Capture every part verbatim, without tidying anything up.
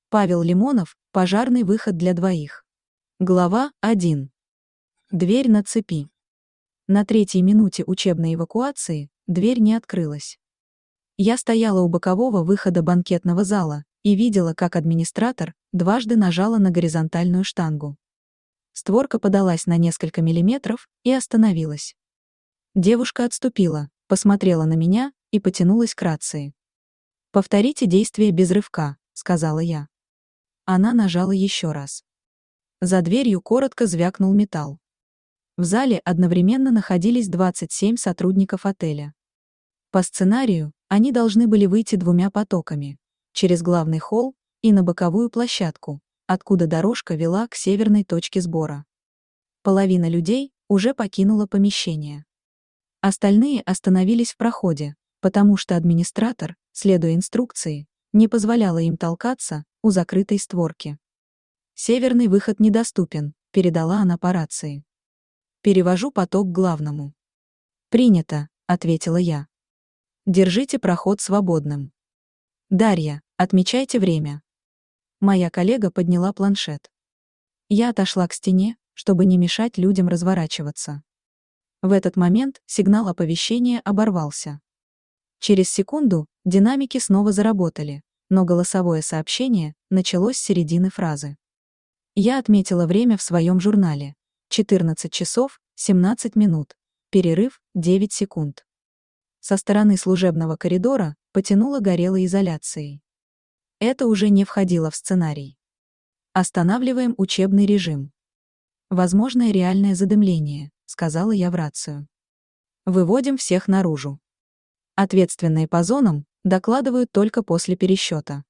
Павел Лимонов, пожарный выход для двоих. Глава один. Дверь на цепи. На третьей минуте учебной эвакуации дверь не открылась. Я стояла у бокового выхода банкетного зала и видела, как администратор дважды нажала на горизонтальную штангу. Створка подалась на несколько миллиметров и остановилась. Девушка отступила, посмотрела на меня и потянулась к рации. «Повторите действие без рывка», — сказала я. Она нажала еще раз. За дверью коротко звякнул металл. В зале одновременно находились двадцать семь сотрудников отеля. По сценарию, они должны были выйти двумя потоками, через главный холл и на боковую площадку, откуда дорожка вела к северной точке сбора. Половина людей уже покинула помещение. Остальные остановились в проходе, потому что администратор, следуя инструкции, не позволяла им толкаться у закрытой створки. «Северный выход недоступен», — передала она по рации. «Перевожу поток к главному». «Принято», — ответила я. «Держите проход свободным». «Дарья, отмечайте время». Моя коллега подняла планшет. Я отошла к стене, чтобы не мешать людям разворачиваться. В этот момент сигнал оповещения оборвался. Через секунду динамики снова заработали, но голосовое сообщение началось с середины фразы. Я отметила время в своем журнале. четырнадцать часов семнадцать минут. Перерыв девять секунд. Со стороны служебного коридора потянуло горелой изоляцией. Это уже не входило в сценарий. «Останавливаем учебный режим. Возможное реальное задымление», — сказала я в рацию. «Выводим всех наружу. Ответственные по зонам докладывают только после пересчета».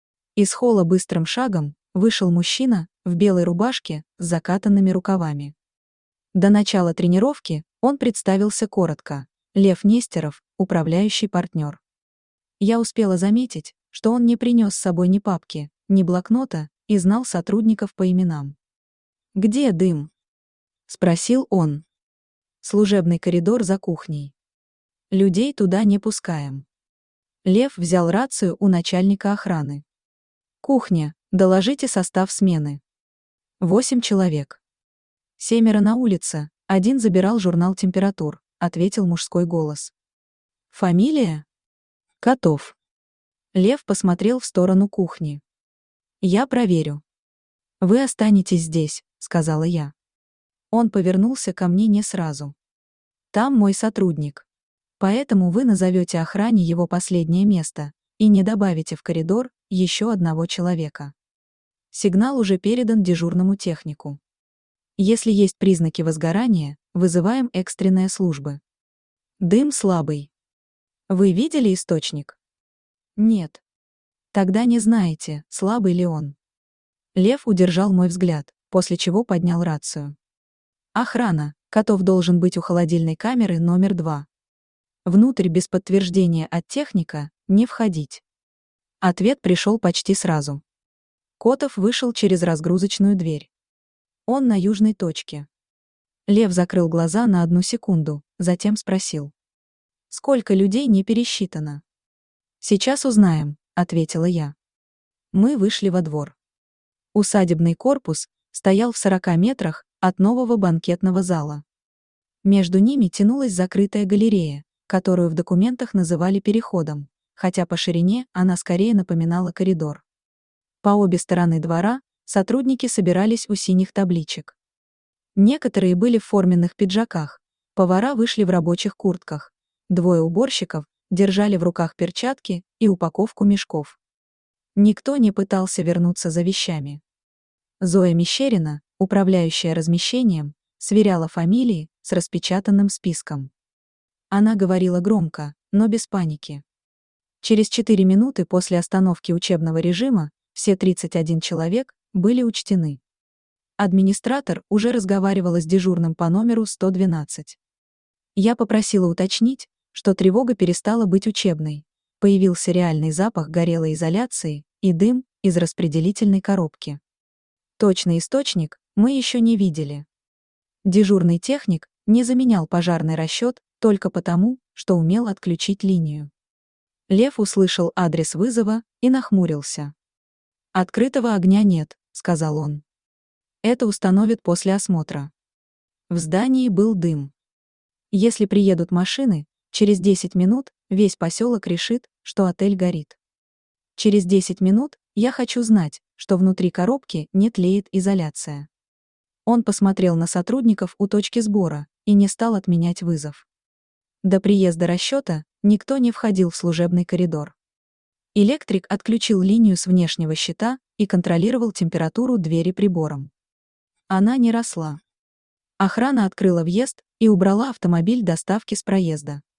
Из холла быстрым шагом вышел мужчина в белой рубашке с закатанными рукавами. До начала тренировки он представился коротко: Лев Нестеров, управляющий партнер. Я успела заметить, что он не принес с собой ни папки, ни блокнота и знал сотрудников по именам. «Где дым?» — спросил он. «Служебный коридор за кухней. Людей туда не пускаем». Лев взял рацию у начальника охраны. «Кухня, доложите состав смены». «Восемь человек». «Семеро на улице, один забирал журнал температур», — ответил мужской голос. «Фамилия?» «Котов». Лев посмотрел в сторону кухни. «Я проверю». «Вы останетесь здесь», — сказала я. Он повернулся ко мне не сразу. «Там мой сотрудник. Поэтому вы назовете охране его последнее место и не добавите в коридор еще одного человека. Сигнал уже передан дежурному технику. Если есть признаки возгорания, вызываем экстренные службы. Дым слабый. Вы видели источник? Нет. Тогда не знаете, слабый ли он». Лев удержал мой взгляд, после чего поднял рацию. «Охрана, Котов должен быть у холодильной камеры номер два. Внутрь без подтверждения от техника не входить». Ответ пришел почти сразу. Котов вышел через разгрузочную дверь. Он на южной точке. Лев закрыл глаза на одну секунду, затем спросил: «Сколько людей не пересчитано?» «Сейчас узнаем», — ответила я. Мы вышли во двор. Усадебный корпус стоял в сорока метрах от нового банкетного зала. Между ними тянулась закрытая галерея, которую в документах называли переходом, хотя по ширине она скорее напоминала коридор. По обе стороны двора сотрудники собирались у синих табличек. Некоторые были в форменных пиджаках, повара вышли в рабочих куртках, двое уборщиков держали в руках перчатки и упаковку мешков. Никто не пытался вернуться за вещами. Зоя Мещерина, управляющая размещением, сверяла фамилии с распечатанным списком. Она говорила громко, но без паники. Через четыре минуты после остановки учебного режима все тридцать один человек были учтены. Администратор уже разговаривала с дежурным по номеру сто двенадцать. Я попросила уточнить, что тревога перестала быть учебной. Появился реальный запах горелой изоляции и дым из распределительной коробки. Точный источник мы еще не видели. Дежурный техник не заменял пожарный расчет только потому, что умел отключить линию. Лев услышал адрес вызова и нахмурился. Открытого огня нет, сказал он. Это установят после осмотра. В здании был дым. Если приедут машины, через десять минут весь поселок решит, что отель горит. Через десять минут я хочу знать, что внутри коробки не тлеет изоляция. Он посмотрел на сотрудников у точки сбора и не стал отменять вызов. До приезда расчета никто не входил в служебный коридор. Электрик отключил линию с внешнего щита и контролировал температуру двери прибором. Она не росла. Охрана открыла въезд и убрала автомобиль доставки с проезда.